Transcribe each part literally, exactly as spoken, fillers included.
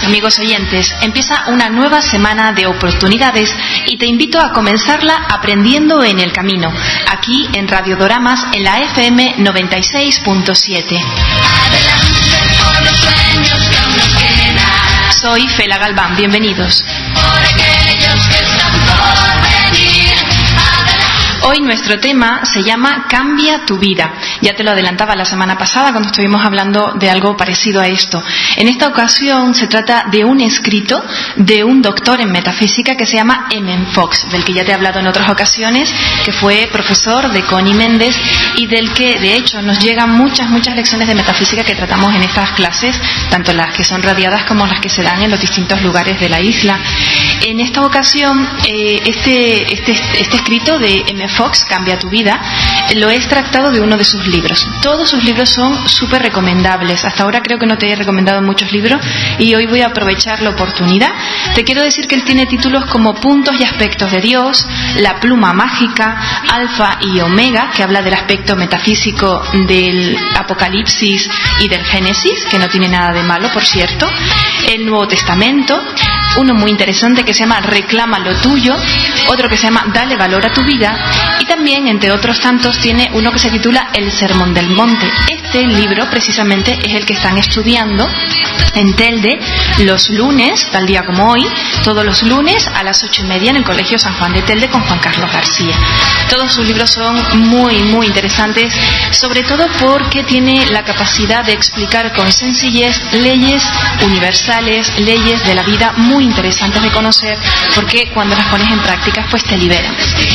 buenas, amigos oyentes. Empieza una nueva semana de oportunidades y te invito a comenzarla aprendiendo en el camino, aquí en Radiodoramas en la F M noventa y seis punto siete. Adelante por los sueños que aún nos quedan. Soy Fela Galván, bienvenidos. Por aquellos que están por venir. Hoy nuestro tema se llama Cambia tu vida. Ya te lo adelantaba la semana pasada cuando estuvimos hablando de algo parecido a esto. En esta ocasión se trata de un escrito de un doctor en metafísica que se llama Emmett Fox, del que ya te he hablado en otras ocasiones, que fue profesor de Connie Méndez y del que de hecho nos llegan muchas, muchas lecciones de metafísica que tratamos en estas clases, tanto las que son radiadas como las que se dan en los distintos lugares de la isla. En esta ocasión, eh, este, este, este escrito de Emmett Fox, Cambia tu vida, lo he extractado de uno de sus libros. Todos sus libros son súper recomendables. Hasta ahora creo que no te he recomendado muchos libros y hoy voy a aprovechar la oportunidad. Te quiero decir que él tiene títulos como Puntos y aspectos de Dios, La pluma mágica, Alfa y Omega, que habla del aspecto metafísico del Apocalipsis y del Génesis, que no tiene nada de malo, por cierto, el Nuevo Testamento, uno muy interesante que se llama Reclama lo tuyo, otro que se llama Dale valor a tu vida, y también, entre otros tantos, tiene uno que se titula El Sermón del Monte. Este libro precisamente es el que están estudiando en Telde los lunes, tal día como hoy, todos los lunes a las ocho y media en el Colegio San Juan de Telde con Juan Carlos García. Todos sus libros son muy, muy interesantes, sobre todo porque tiene la capacidad de explicar con sencillez leyes universales, leyes de la vida muy interesantes de conocer, porque cuando las pones en práctica pues te liberan.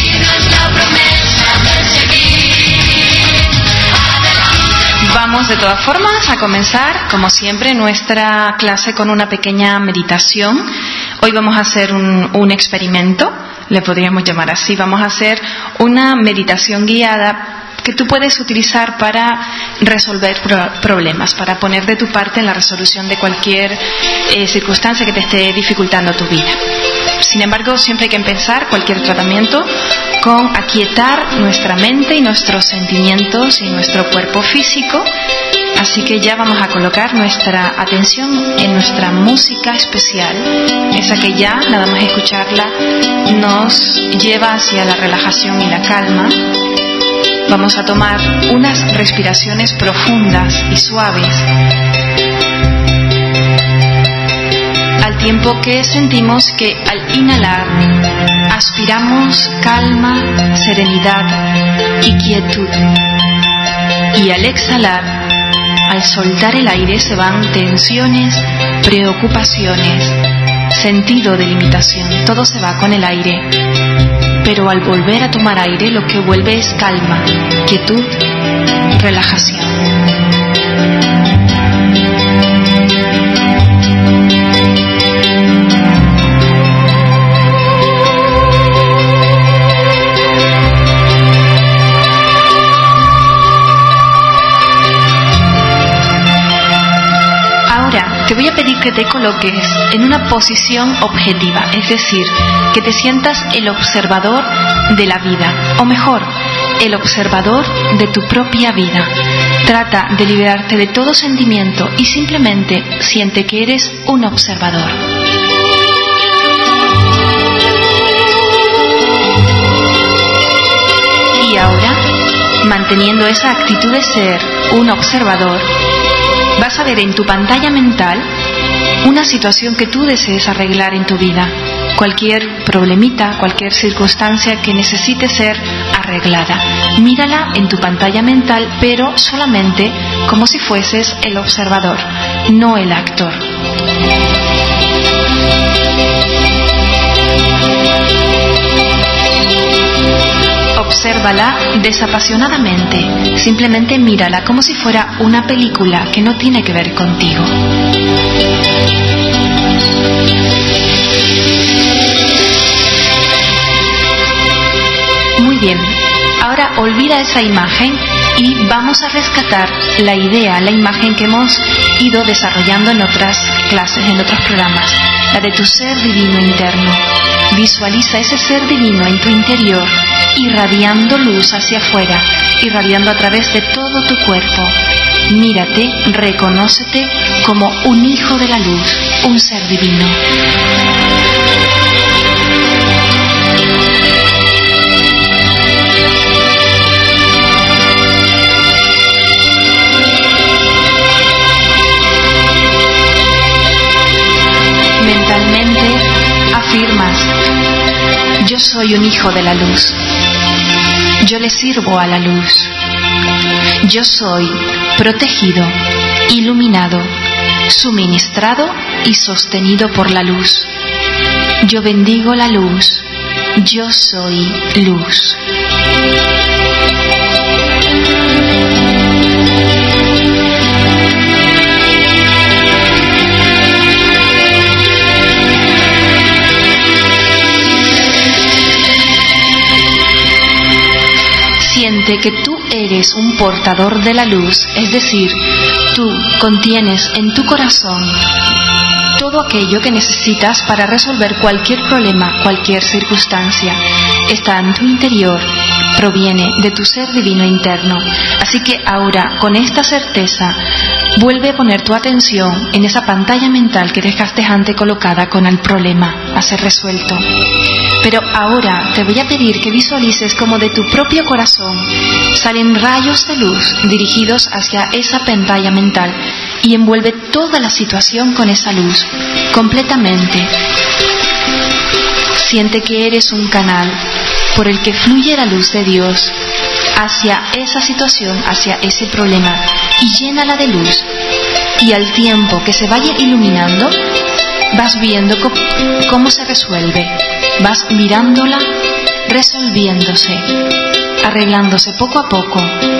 Vamos de todas formas a comenzar, como siempre, nuestra clase con una pequeña meditación. Hoy vamos a hacer un, un experimento, le podríamos llamar así. Vamos a hacer una meditación guiada que tú puedes utilizar para resolver pro- problemas, para poner de tu parte en la resolución de cualquier eh, circunstancia que te esté dificultando tu vida. Sin embargo, siempre hay que empezar cualquier tratamiento con aquietar nuestra mente y nuestros sentimientos y nuestro cuerpo físico. Así que ya vamos a colocar nuestra atención en nuestra música especial, esa que ya, nada más escucharla, nos lleva hacia la relajación y la calma. Vamos a tomar unas respiraciones profundas y suaves, al tiempo que sentimos que al inhalar aspiramos calma, serenidad y quietud, y al exhalar, al soltar el aire, se van tensiones, preocupaciones, sentido de limitación, todo se va con el aire. Pero al volver a tomar aire, lo que vuelve es calma, quietud, relajación. Te voy a pedir que te coloques en una posición objetiva, es decir, que te sientas el observador de la vida, o mejor, el observador de tu propia vida. Trata de liberarte de todo sentimiento y simplemente siente que eres un observador. Y ahora, manteniendo esa actitud de ser un observador, vas a ver en tu pantalla mental una situación que tú desees arreglar en tu vida. Cualquier problemita, cualquier circunstancia que necesite ser arreglada. Mírala en tu pantalla mental, pero solamente como si fueses el observador, no el actor. Obsérvala desapasionadamente, simplemente mírala como si fuera una película que no tiene que ver contigo. Muy bien, ahora olvida esa imagen y vamos a rescatar la idea, la imagen que hemos ido desarrollando en otras clases, en otros programas, la de tu ser divino interno. Visualiza ese ser divino en tu interior, irradiando luz hacia afuera, irradiando a través de todo tu cuerpo. Mírate, reconócete como un hijo de la luz, un ser divino. Mentalmente afirmas: yo soy un hijo de la luz. Yo le sirvo a la luz. Yo soy protegido, iluminado, suministrado y sostenido por la luz. Yo bendigo la luz. Yo soy luz. Siente que tú eres un portador de la luz, es decir, tú contienes en tu corazón todo aquello que necesitas para resolver cualquier problema, cualquier circunstancia. Está en tu interior, proviene de tu ser divino interno. Así que ahora, con esta certeza, vuelve a poner tu atención en esa pantalla mental que dejaste antes colocada con el problema a ser resuelto. Pero ahora te voy a pedir que visualices como de tu propio corazón salen rayos de luz dirigidos hacia esa pantalla mental y envuelve toda la situación con esa luz, completamente. Siente que eres un canal por el que fluye la luz de Dios hacia esa situación, hacia ese problema, y llénala de luz. Y al tiempo que se vaya iluminando, vas viendo cómo, cómo se resuelve. Vas mirándola resolviéndose, arreglándose poco a poco.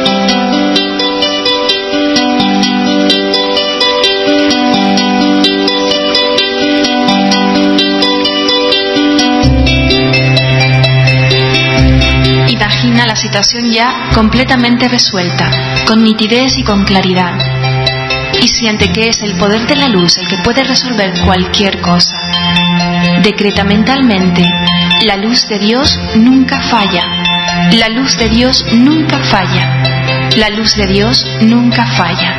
Imagina la situación ya completamente resuelta, con nitidez y con claridad. Y siente que es el poder de la luz el que puede resolver cualquier cosa. Decreta mentalmente: la luz de Dios nunca falla. La luz de Dios nunca falla. La luz de Dios nunca falla.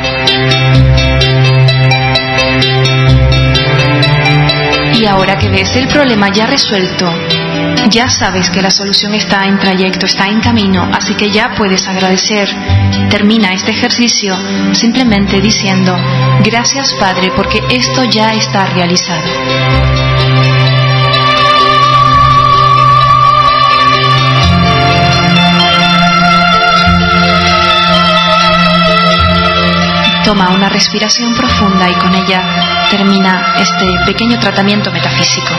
Y ahora que ves el problema ya resuelto, ya sabes que la solución está en trayecto, está en camino, así que ya puedes agradecer. Termina este ejercicio simplemente diciendo: gracias, Padre, porque esto ya está realizado. Toma una respiración profunda y con ella termina este pequeño tratamiento metafísico.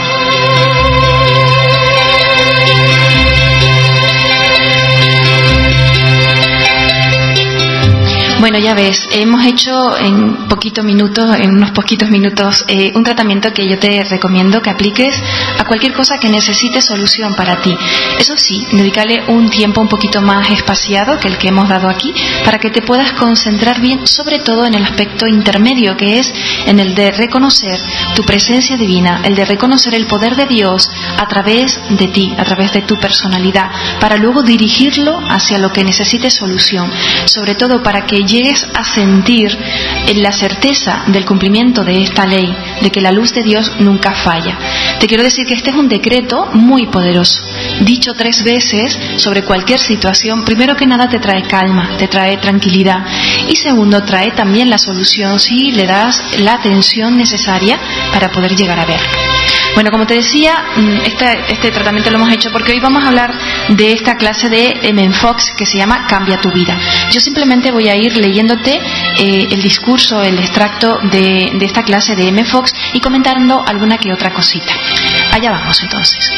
Bueno, ya ves, hemos hecho en poquitos minutos, en unos poquitos minutos, eh, un tratamiento que yo te recomiendo que apliques a cualquier cosa que necesite solución para ti. Eso sí, dedícale un tiempo un poquito más espaciado que el que hemos dado aquí, para que te puedas concentrar bien, sobre todo en el aspecto intermedio, que es en el de reconocer tu presencia divina, el de reconocer el poder de Dios a través de ti, a través de tu personalidad, para luego dirigirlo hacia lo que necesite solución, sobre todo para que llegues a sentir la certeza del cumplimiento de esta ley, de que la luz de Dios nunca falla. Te quiero decir que este es un decreto muy poderoso, dicho tres veces sobre cualquier situación. Primero que nada te trae calma, te trae tranquilidad, y segundo trae también la solución si le das la atención necesaria para poder llegar a ver. Bueno, como te decía, este, este tratamiento lo hemos hecho porque hoy vamos a hablar de esta clase de M N Fox que se llama Cambia tu vida. Yo simplemente voy a ir leyéndote eh, el discurso, el extracto de, de esta clase de M Fox y comentando alguna que otra cosita. Allá vamos entonces.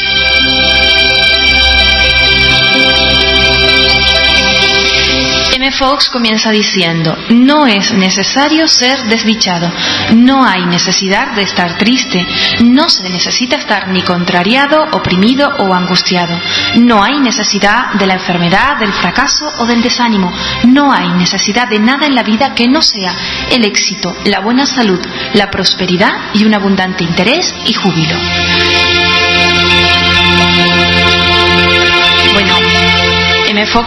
M. Fox comienza diciendo: no es necesario ser desdichado, no hay necesidad de estar triste, no se necesita estar ni contrariado, oprimido o angustiado, no hay necesidad de la enfermedad, del fracaso o del desánimo, no hay necesidad de nada en la vida que no sea el éxito, la buena salud, la prosperidad y un abundante interés y júbilo. Bueno, M. Fox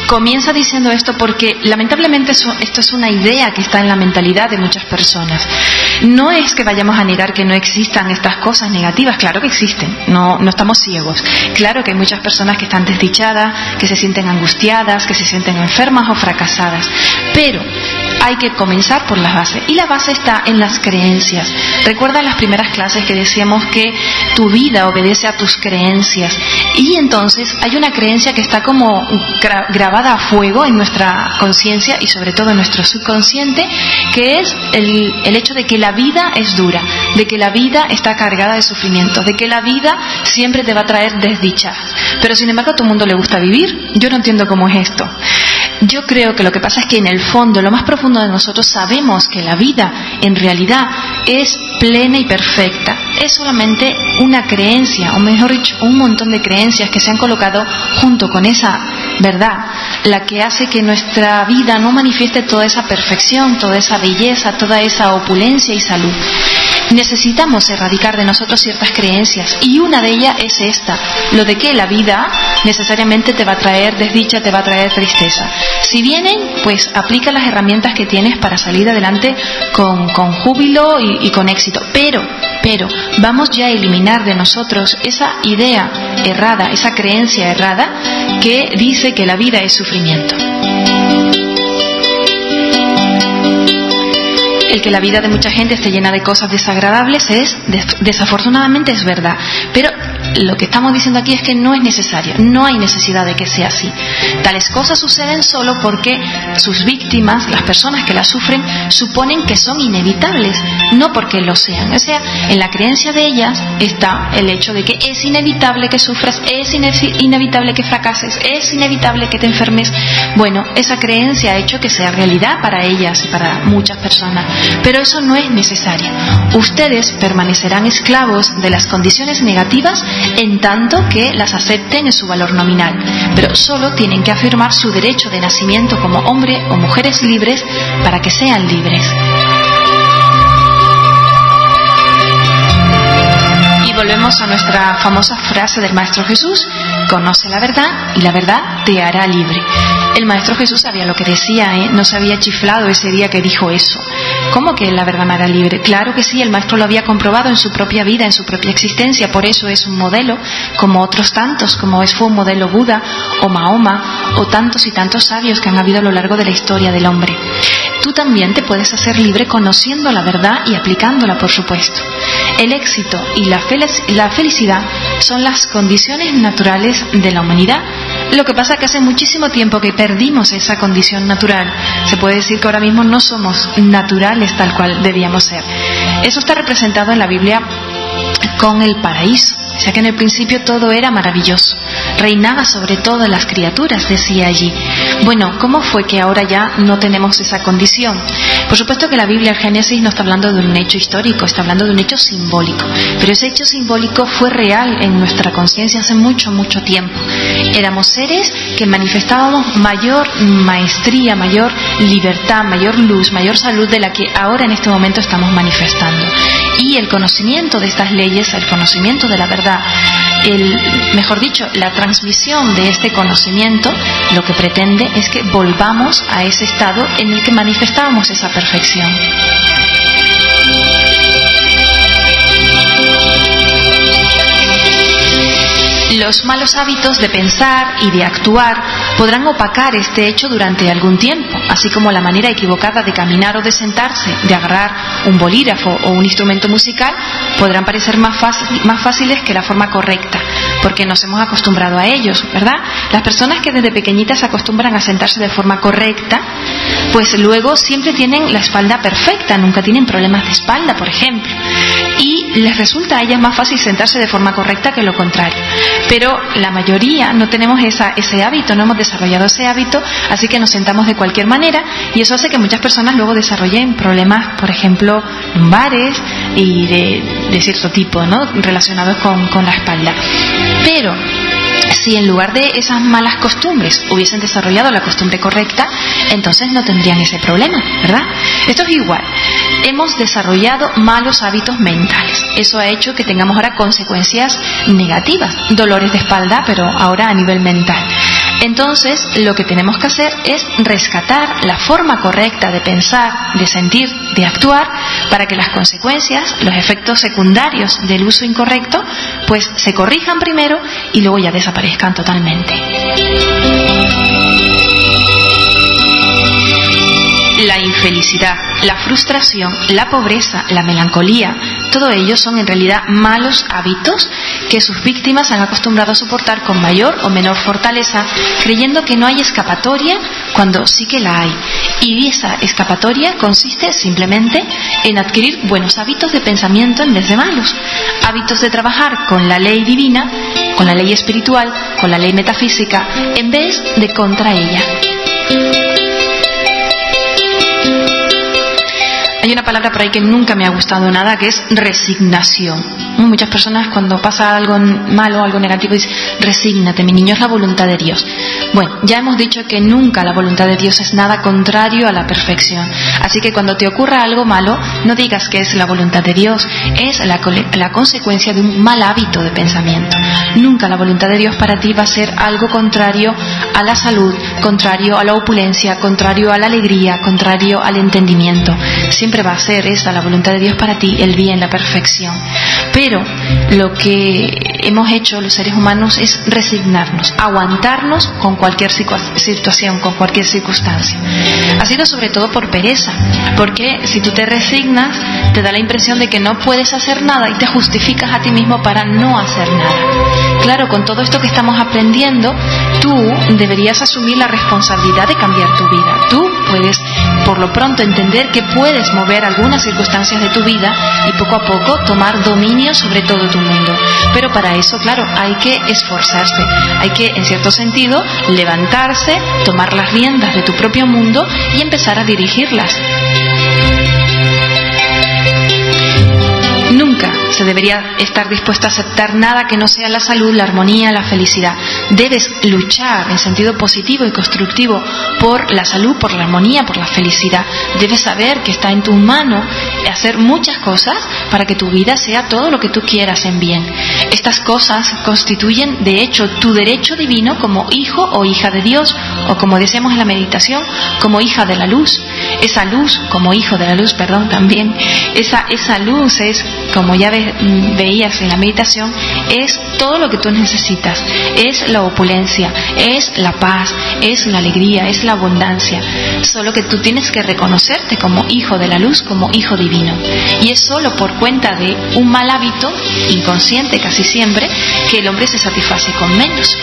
Comienza diciendo esto porque lamentablemente eso, esto es una idea que está en la mentalidad de muchas personas. No es que vayamos a negar que no existan estas cosas negativas, claro que existen, no, no estamos ciegos. Claro que hay muchas personas que están desdichadas, que se sienten angustiadas, que se sienten enfermas o fracasadas, pero hay que comenzar por las bases, y la base está en las creencias. Recuerda las primeras clases que decíamos que tu vida obedece a tus creencias, y entonces hay una creencia que está como gra- grabada a fuego en nuestra conciencia y sobre todo en nuestro subconsciente, que es el, el hecho de que la vida es dura, de que la vida está cargada de sufrimientos, de que la vida siempre te va a traer desdichas. Pero sin embargo a todo el mundo le gusta vivir. Yo no entiendo cómo es esto. Yo creo que lo que pasa es que en el fondo, lo más profundo de nosotros, sabemos que la vida en realidad es plena y perfecta. Es solamente una creencia, o mejor dicho, un montón de creencias que se han colocado junto con esa verdad, la que hace que nuestra vida no manifieste toda esa perfección, toda esa belleza, toda esa opulencia y salud. Necesitamos erradicar de nosotros ciertas creencias, y una de ellas es esta, lo de que la vida necesariamente te va a traer desdicha, te va a traer tristeza. Si vienen, pues aplica las herramientas que tienes para salir adelante con, con júbilo y, y con éxito, pero, pero vamos ya a eliminar de nosotros esa idea errada, esa creencia errada que dice que la vida es sufrimiento. El que la vida de mucha gente esté llena de cosas desagradables es, desafortunadamente es verdad, pero lo que estamos diciendo aquí es que no es necesario, no hay necesidad de que sea así. Tales cosas suceden solo porque sus víctimas, las personas que las sufren, suponen que son inevitables, no porque lo sean. O sea, en la creencia de ellas está el hecho de que es inevitable que sufras, es inevitable que fracases, es inevitable que te enfermes. Bueno, esa creencia ha hecho que sea realidad para ellas y para muchas personas, pero eso no es necesario. Ustedes permanecerán esclavos de las condiciones negativas en tanto que las acepten en su valor nominal, pero solo tienen que afirmar su derecho de nacimiento como hombre o mujeres libres para que sean libres. Y volvemos a nuestra famosa frase del Maestro Jesús: conoce la verdad y la verdad te hará libre. El Maestro Jesús sabía lo que decía, ¿eh? No se había chiflado ese día que dijo eso. ¿Cómo que la verdad me hará libre? Claro que sí, el Maestro lo había comprobado en su propia vida, en su propia existencia, por eso es un modelo, como otros tantos, como es, fue un modelo Buda o Mahoma o tantos y tantos sabios que han habido a lo largo de la historia del hombre. Tú también te puedes hacer libre conociendo la verdad y aplicándola, por supuesto. El éxito y la, fel- la felicidad son las condiciones naturales de la humanidad. Lo que pasa es que hace muchísimo tiempo que perdimos esa condición natural. Se puede decir que ahora mismo no somos naturales tal cual debíamos ser. Eso está representado en la Biblia con el paraíso. O sea que en el principio todo era maravilloso, reinaba sobre todas las criaturas, decía allí. Bueno, ¿cómo fue que ahora ya no tenemos esa condición? Por supuesto que la Biblia, el Génesis, no está hablando de un hecho histórico, está hablando de un hecho simbólico, pero ese hecho simbólico fue real en nuestra conciencia hace mucho, mucho tiempo. Éramos seres que manifestábamos mayor maestría, mayor libertad, mayor luz, mayor salud de la que ahora en este momento estamos manifestando. Y el conocimiento de estas leyes, el conocimiento de la verdad, el, mejor dicho, la transmisión de este conocimiento, lo que pretende es que volvamos a ese estado en el que manifestábamos esa perfección. Los malos hábitos de pensar y de actuar podrán opacar este hecho durante algún tiempo, así como la manera equivocada de caminar o de sentarse, de agarrar un bolígrafo o un instrumento musical, podrán parecer más, fácil, más fáciles que la forma correcta, porque nos hemos acostumbrado a ellos, ¿verdad? Las personas que desde pequeñitas se acostumbran a sentarse de forma correcta, pues luego siempre tienen la espalda perfecta, nunca tienen problemas de espalda, por ejemplo, y les resulta a ellas más fácil sentarse de forma correcta que lo contrario. Pero la mayoría no tenemos esa, ese hábito, no hemos desarrollado ese hábito, así que nos sentamos de cualquier manera, y eso hace que muchas personas luego desarrollen problemas, por ejemplo, lumbares y de, de cierto tipo, ¿no?, relacionados con, con la espalda. Pero si en lugar de esas malas costumbres hubiesen desarrollado la costumbre correcta, entonces no tendrían ese problema, ¿verdad? Esto es igual. Hemos desarrollado malos hábitos mentales. Eso ha hecho que tengamos ahora consecuencias negativas, dolores de espalda, pero ahora a nivel mental. Entonces, lo que tenemos que hacer es rescatar la forma correcta de pensar, de sentir, de actuar, para que las consecuencias, los efectos secundarios del uso incorrecto, pues se corrijan primero y luego ya desaparezcan totalmente. La infelicidad, la frustración, la pobreza, la melancolía, todo ello son en realidad malos hábitos que sus víctimas han acostumbrado a soportar con mayor o menor fortaleza, creyendo que no hay escapatoria cuando sí que la hay. Y esa escapatoria consiste simplemente en adquirir buenos hábitos de pensamiento en vez de malos. Hábitos de trabajar con la ley divina, con la ley espiritual, con la ley metafísica, en vez de contra ella. Hay una palabra por ahí que nunca me ha gustado nada, que es resignación. Muchas personas cuando pasa algo malo, algo negativo, dicen, resígnate, mi niño, es la voluntad de Dios. Bueno, ya hemos dicho que nunca la voluntad de Dios es nada contrario a la perfección. Así que cuando te ocurra algo malo, no digas que es la voluntad de Dios, es la, la consecuencia de un mal hábito de pensamiento. Nunca la voluntad de Dios para ti va a ser algo contrario a la salud, contrario a la opulencia, contrario a la alegría, contrario al entendimiento. Siempre va a ser esa la voluntad de Dios para ti, el bien, la perfección. Pero lo que hemos hecho los seres humanos es resignarnos, aguantarnos con cualquier situación, con cualquier circunstancia. Ha sido sobre todo por pereza, porque si tú te resignas, te da la impresión de que no puedes hacer nada y te justificas a ti mismo para no hacer nada. Claro, con todo esto que estamos aprendiendo, tú deberías asumir la responsabilidad de cambiar tu vida. Tú puedes, por lo pronto, entender que puedes mover algunas circunstancias de tu vida y poco a poco tomar dominio sobre todo tu mundo. Pero para eso, claro, hay que esforzarse, hay que, en cierto sentido, levantarse, tomar las riendas de tu propio mundo y empezar a dirigirlas. Nunca se debería estar dispuesto a aceptar nada que no sea la salud, la armonía, la felicidad. Debes luchar en sentido positivo y constructivo por la salud, por la armonía, por la felicidad. Debes saber que está en tu mano hacer muchas cosas para que tu vida sea todo lo que tú quieras en bien. Estas cosas constituyen, de hecho, tu derecho divino como hijo o hija de Dios, o como decíamos en la meditación, como hija de la luz. Esa luz, como hijo de la luz, perdón, también, esa, esa luz es, como ya ve, veías en la meditación, es todo lo que tú necesitas, es la opulencia, es la paz, es la alegría, es la abundancia. Solo que tú tienes que reconocerte como hijo de la luz, como hijo divino. Y es solo por cuenta de un mal hábito, inconsciente casi siempre, que el hombre se satisface con menos.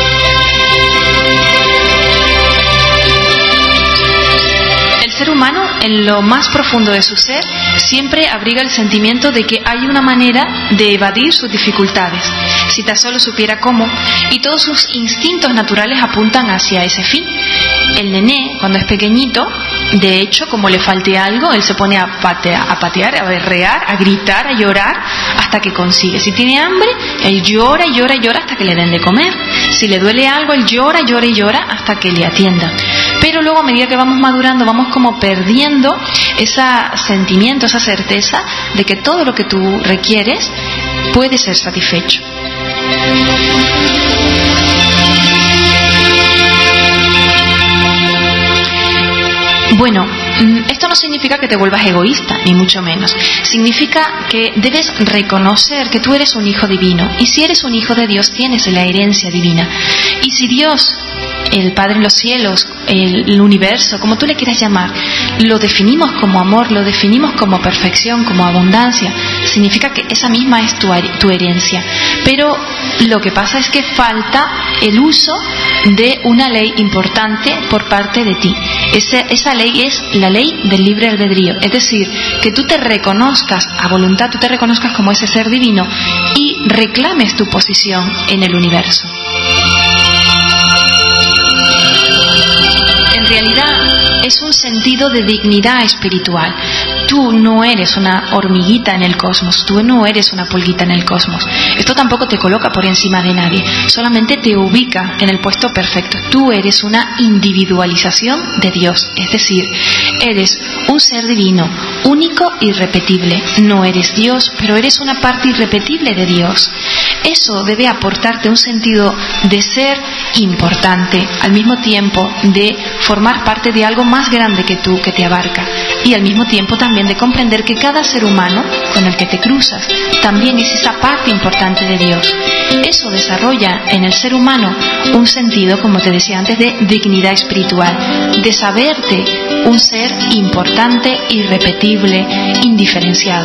El ser humano, en lo más profundo de su ser, siempre abriga el sentimiento de que hay una manera de evadir sus dificultades, si tan solo supiera cómo, y todos sus instintos naturales apuntan hacia ese fin. El nené, cuando es pequeñito, de hecho, como le falte algo, él se pone a patear, a patear, a berrear, a gritar, a llorar, hasta que consigue. Si tiene hambre, él llora y llora y llora hasta que le den de comer. Si le duele algo, él llora, llora y llora hasta que le atiendan. Pero luego, a medida que vamos madurando, vamos como perdiendo ese sentimiento, esa certeza de que todo lo que tú requieres puede ser satisfecho. Bueno, esto no significa que te vuelvas egoísta, ni mucho menos. Significa que debes reconocer que tú eres un hijo divino. Y si eres un hijo de Dios, tienes la herencia divina. Y si Dios, el Padre en los cielos, el, el universo, como tú le quieras llamar, lo definimos como amor, lo definimos como perfección, como abundancia, significa que esa misma es tu, tu herencia. Pero lo que pasa es que falta el uso de una ley importante por parte de ti. Ese, esa ley es la ley del libre albedrío, es decir, que tú te reconozcas a voluntad, tú te reconozcas como ese ser divino y reclames tu posición en el universo. En realidad es un sentido de dignidad espiritual. Tú no eres una hormiguita en el cosmos, tú no eres una pulguita en el cosmos. Esto tampoco te coloca por encima de nadie, solamente te ubica en el puesto perfecto. Tú eres una individualización de Dios, es decir, Eres un ser divino, único e irrepetible. No eres Dios, pero eres una parte irrepetible de Dios. Eso debe aportarte un sentido de ser importante, al mismo tiempo de formar parte de algo más grande que tú, que te abarca, y al mismo tiempo también de comprender que cada ser humano con el que te cruzas también es esa parte importante de Dios. Eso desarrolla en el ser humano un sentido, como te decía antes, de dignidad espiritual, de saberte un ser importante, irrepetible, indiferenciado.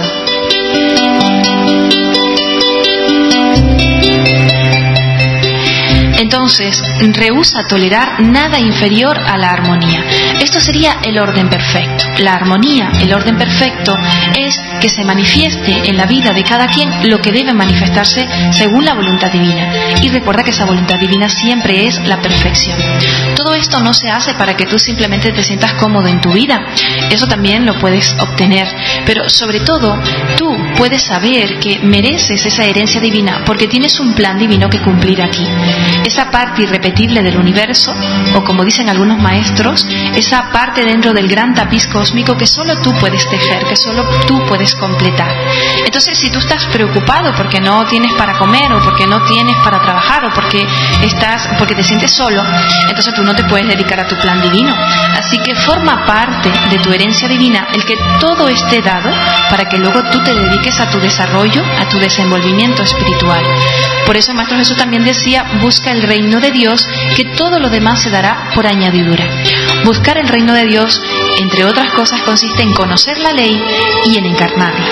Entonces, rehúsa tolerar nada inferior a la armonía. Esto sería el orden perfecto. La armonía, el orden perfecto, es que se manifieste en la vida de cada quien lo que debe manifestarse según la voluntad divina. Y recuerda que esa voluntad divina siempre es la perfección. Todo esto no se hace para que tú simplemente te sientas cómodo en tu vida. Eso también lo puedes obtener. Pero sobre todo, tú puedes saber que mereces esa herencia divina porque tienes un plan divino que cumplir aquí. Esa parte irrepetible del universo, o como dicen algunos maestros, esa parte dentro del gran tapiz cósmico que solo tú puedes tejer, que solo tú puedes completar. Entonces, si tú estás preocupado porque no tienes para comer, o porque no tienes para trabajar, o porque estás, porque te sientes solo, entonces tú no te puedes dedicar a tu plan divino. Así que forma parte de tu herencia divina el que todo esté dado para que luego tú te dediques a tu desarrollo, a tu desenvolvimiento espiritual. Por eso el Maestro Jesús también decía: busca el reino de Dios, que todo lo demás se dará por añadidura. Buscar el reino de Dios, entre otras cosas, consiste en conocer la ley y en encarnarla.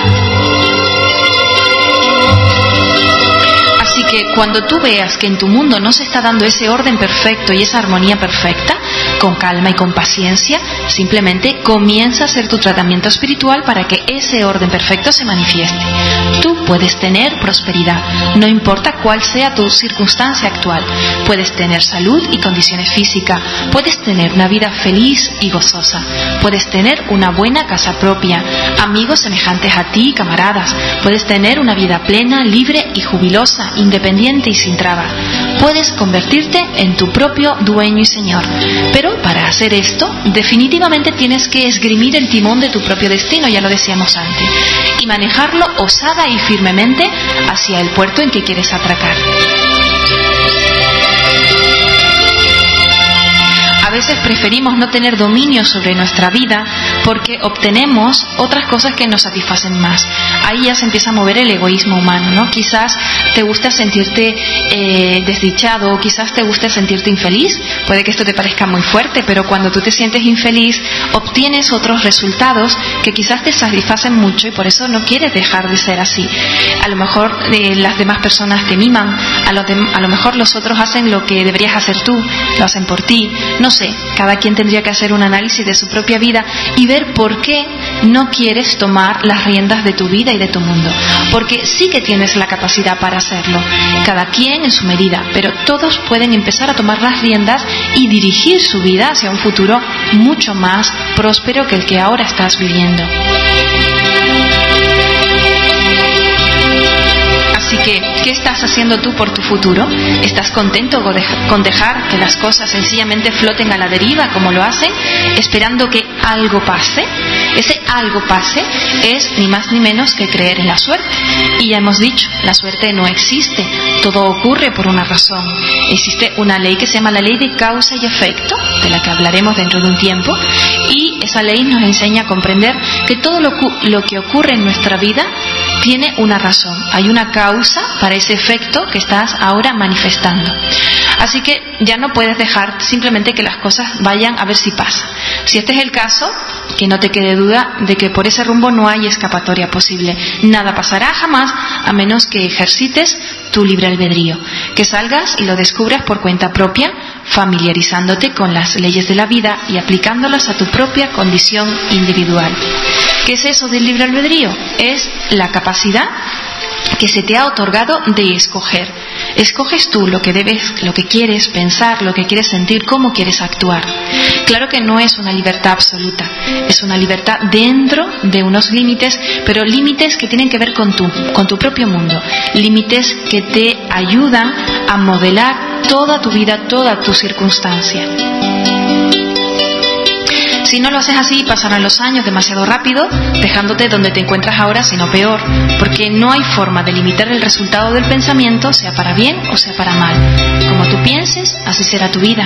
Así que cuando tú veas que en tu mundo no se está dando ese orden perfecto y esa armonía perfecta, con calma y con paciencia, simplemente comienza a hacer tu tratamiento espiritual para que ese orden perfecto se manifieste. Tú puedes tener prosperidad, no importa cuál sea tu circunstancia actual. Puedes tener salud y condiciones físicas, puedes tener una vida feliz y gozosa, puedes tener una buena casa propia, amigos semejantes a ti, camaradas, puedes tener una vida plena, libre y jubilosa, independiente y sin traba. Puedes convertirte en tu propio dueño y señor. Pero para hacer esto, definitivamente tienes que esgrimir el timón de tu propio destino, ya lo decíamos antes, y manejarlo osada y firmemente hacia el puerto en que quieres atracar. A veces preferimos no tener dominio sobre nuestra vida porque obtenemos otras cosas que nos satisfacen más. Ahí ya se empieza a mover el egoísmo humano, ¿no? Quizás te gusta sentirte eh, desdichado, o quizás te gusta sentirte infeliz. Puede que esto te parezca muy fuerte, pero cuando tú te sientes infeliz, obtienes otros resultados que quizás te satisfacen mucho y por eso no quieres dejar de ser así. A lo mejor eh, las demás personas te miman, a lo, de, a lo mejor los otros hacen lo que deberías hacer tú, lo hacen por ti, no sé. Cada quien tendría que hacer un análisis de su propia vida y ver por qué no quieres tomar las riendas de tu vida y de tu mundo. Porque sí que tienes la capacidad para hacerlo, cada quien en su medida, pero todos pueden empezar a tomar las riendas y dirigir su vida hacia un futuro mucho más próspero que el que ahora estás viviendo. Así que, ¿qué estás haciendo tú por tu futuro? ¿Estás contento con dejar que las cosas sencillamente floten a la deriva como lo hacen, esperando que algo pase? Ese algo pase es ni más ni menos que creer en la suerte. Y ya hemos dicho, la suerte no existe, todo ocurre por una razón. Existe una ley que se llama la ley de causa y efecto, de la que hablaremos dentro de un tiempo, y esa ley nos enseña a comprender que todo lo, lo que ocurre en nuestra vida tiene una razón, hay una causa para ese efecto que estás ahora manifestando. Así que ya no puedes dejar simplemente que las cosas vayan a ver si pasa. Si este es el caso, que no te quede duda de que por ese rumbo no hay escapatoria posible. Nada pasará jamás a menos que ejercites tu libre albedrío, que salgas y lo descubras por cuenta propia, familiarizándote con las leyes de la vida y aplicándolas a tu propia condición individual. ¿Qué es eso del libre albedrío? Es la capacidad que se te ha otorgado de escoger. Escoges tú lo que debes, lo que quieres pensar, lo que quieres sentir, cómo quieres actuar. Claro que no es una libertad absoluta, es una libertad dentro de unos límites, pero límites que tienen que ver con tu, con tu propio mundo, límites que te ayudan a modelar toda tu vida, toda tu circunstancia. Si no lo haces así, pasarán los años demasiado rápido, dejándote donde te encuentras ahora, sino peor, porque no hay forma de limitar el resultado del pensamiento, sea para bien o sea para mal. Como tú pienses, así será tu vida.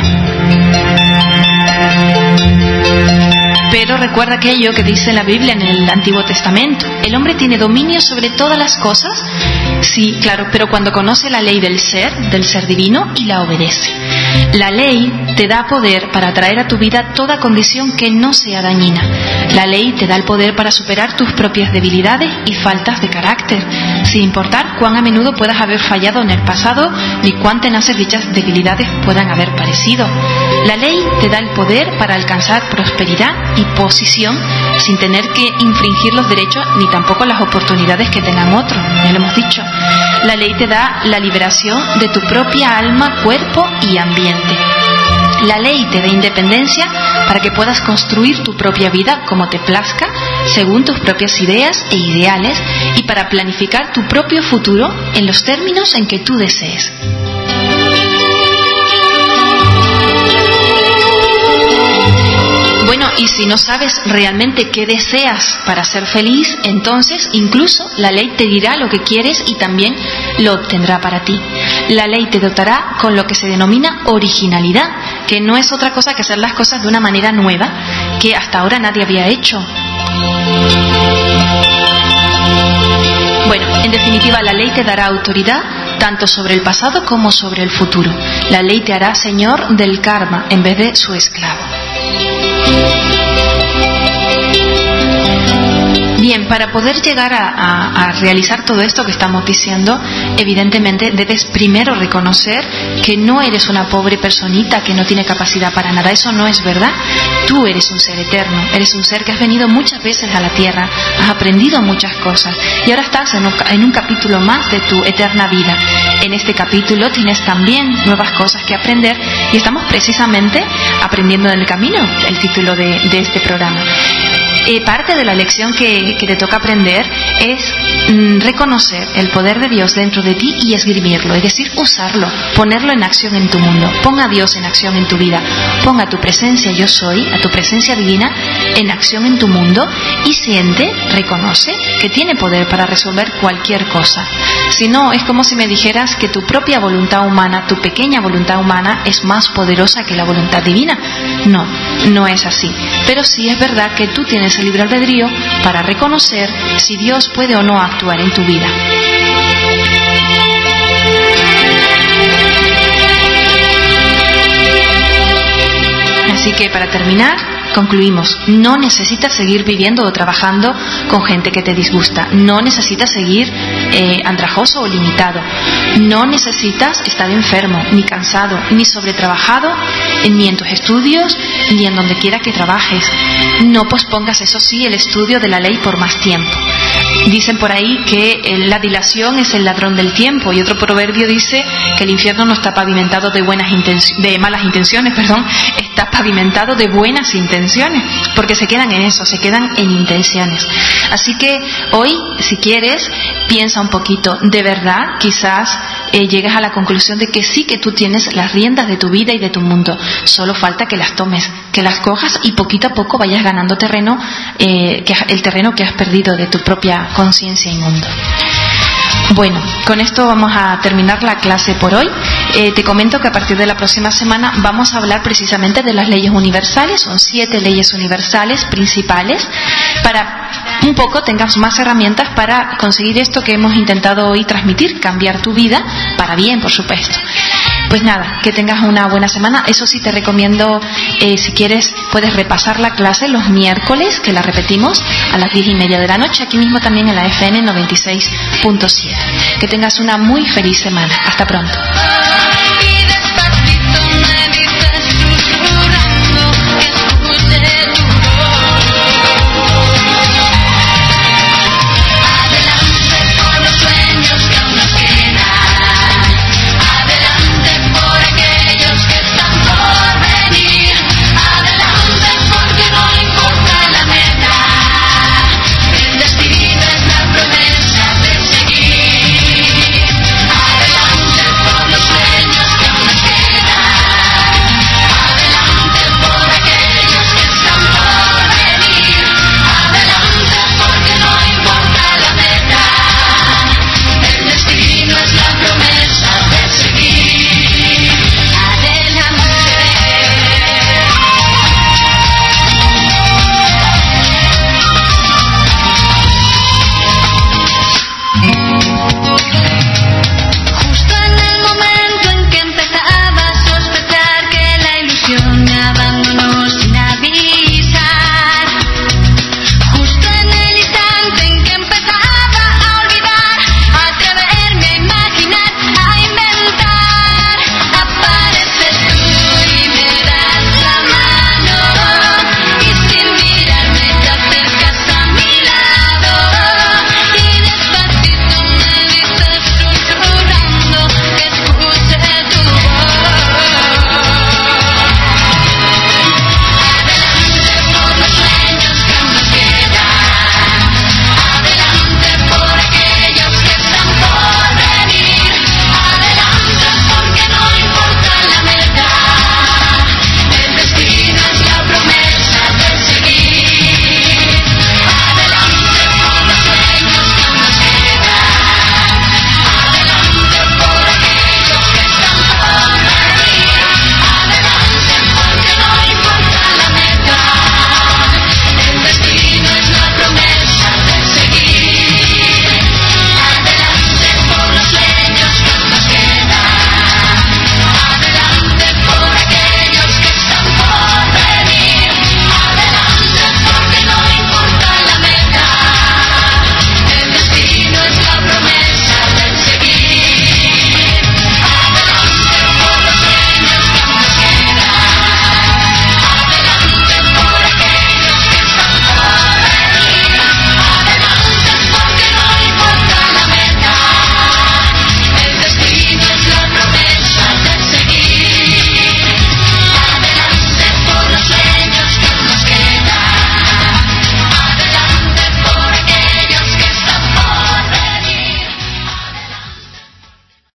Pero recuerda aquello que dice la Biblia en el Antiguo Testamento: el hombre tiene dominio sobre todas las cosas, sí, claro, pero cuando conoce la ley del ser, del ser divino, y la obedece. La ley te da poder para traer a tu vida toda condición que no sea dañina. La ley te da el poder para superar tus propias debilidades y faltas de carácter, sin importar cuán a menudo puedas haber fallado en el pasado, ni cuán tenaces dichas debilidades puedan haber parecido. La ley te da el poder para alcanzar prosperidad y posición sin tener que infringir los derechos ni tampoco las oportunidades que tengan otros, ya lo hemos dicho. La ley te da la liberación de tu propia alma, cuerpo y ambiente. La ley te da independencia para que puedas construir tu propia vida como te plazca, según tus propias ideas e ideales, y para planificar tu propio futuro en los términos en que tú desees. Bueno, y si no sabes realmente qué deseas para ser feliz, entonces incluso la ley te dirá lo que quieres y también lo obtendrá para ti. La ley te dotará con lo que se denomina originalidad, que no es otra cosa que hacer las cosas de una manera nueva que hasta ahora nadie había hecho. Bueno, en definitiva, la ley te dará autoridad tanto sobre el pasado como sobre el futuro. La ley te hará señor del karma en vez de su esclavo. Bien, para poder llegar a, a, a realizar todo esto que estamos diciendo, evidentemente debes primero reconocer que no eres una pobre personita que no tiene capacidad para nada. Eso no es verdad. Tú eres un ser eterno, eres un ser que has venido muchas veces a la tierra, has aprendido muchas cosas y ahora estás en un, en un capítulo más de tu eterna vida. En este capítulo tienes también nuevas cosas que aprender y estamos precisamente aprendiendo en el camino, el título de, de este programa. Eh, parte de la lección que, que te toca aprender es mm, reconocer el poder de Dios dentro de ti y esgrimirlo, es decir, usarlo, ponerlo en acción en tu mundo. Pon a Dios en acción en tu vida, pon a tu presencia yo soy, a tu presencia divina en acción en tu mundo y siente, reconoce que tiene poder para resolver cualquier cosa. Si no, es como si me dijeras que tu propia voluntad humana, tu pequeña voluntad humana es más poderosa que la voluntad divina. No, no es así, pero sí es verdad que tú tienes el libre albedrío para reconocer si Dios puede o no actuar en tu vida. Así que para terminar, concluimos, no necesitas seguir viviendo o trabajando con gente que te disgusta, no necesitas seguir eh, andrajoso o limitado, no necesitas estar enfermo, ni cansado, ni sobretrabajado, ni en tus estudios, ni en donde quiera que trabajes. No pospongas, eso sí, el estudio de la ley por más tiempo. Dicen por ahí que la dilación es el ladrón del tiempo, y otro proverbio dice que el infierno no está pavimentado de buenas intenciones, de malas intenciones, perdón, está pavimentado de buenas intenciones, porque se quedan en eso, se quedan en intenciones. Así que hoy, si quieres, piensa un poquito, de verdad, quizás eh, llegues a la conclusión de que sí, que tú tienes las riendas de tu vida y de tu mundo, solo falta que las tomes, que las cojas y poquito a poco vayas ganando terreno, eh, que, el terreno que has perdido de tu propia conciencia y mundo. Bueno, con esto vamos a terminar la clase por hoy. Eh, te comento que a partir de la próxima semana vamos a hablar precisamente de las leyes universales. Son siete leyes universales principales para un poco tengas más herramientas para conseguir esto que hemos intentado hoy transmitir, cambiar tu vida para bien, por supuesto. Pues nada, que tengas una buena semana. Eso sí, te recomiendo, eh, si quieres, puedes repasar la clase los miércoles, que la repetimos a las diez y media de la noche, aquí mismo también en la F M noventa y seis punto siete. Que tengas una muy feliz semana. Hasta pronto.